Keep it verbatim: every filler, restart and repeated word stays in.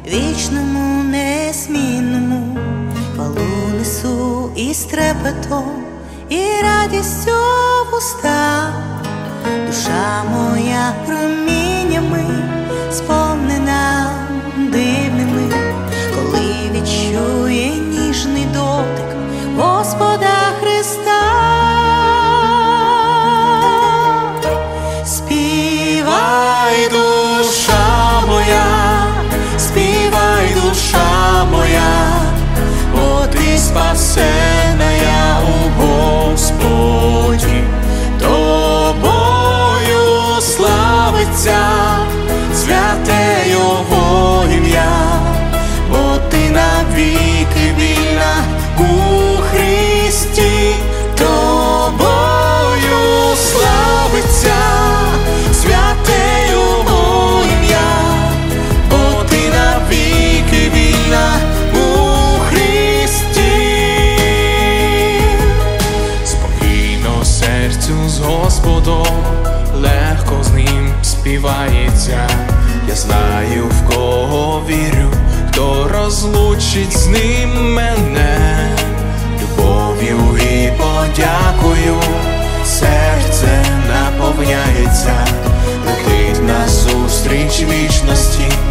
вічному, незмінному, хвалу несу із трепетом і радістю в устах. Душа моя проміннями сповнена дивними, коли відчує ніжний дотик Господа Христа. Співай, душа моя, співай, душа моя, бо ти спасена я у Господі, тобою славиться святе Його ім'я, бо ти навіки вільна у Христі, тобою славиться святе Його ім'я, бо ти навіки вільна у Христі. Спокійно серцю з Господом, легко з ним співається. Я знаю, в кого вірю, хто розлучить з ним мене. Любов'ю і подякою серце наповняється, летить назустріч вічності.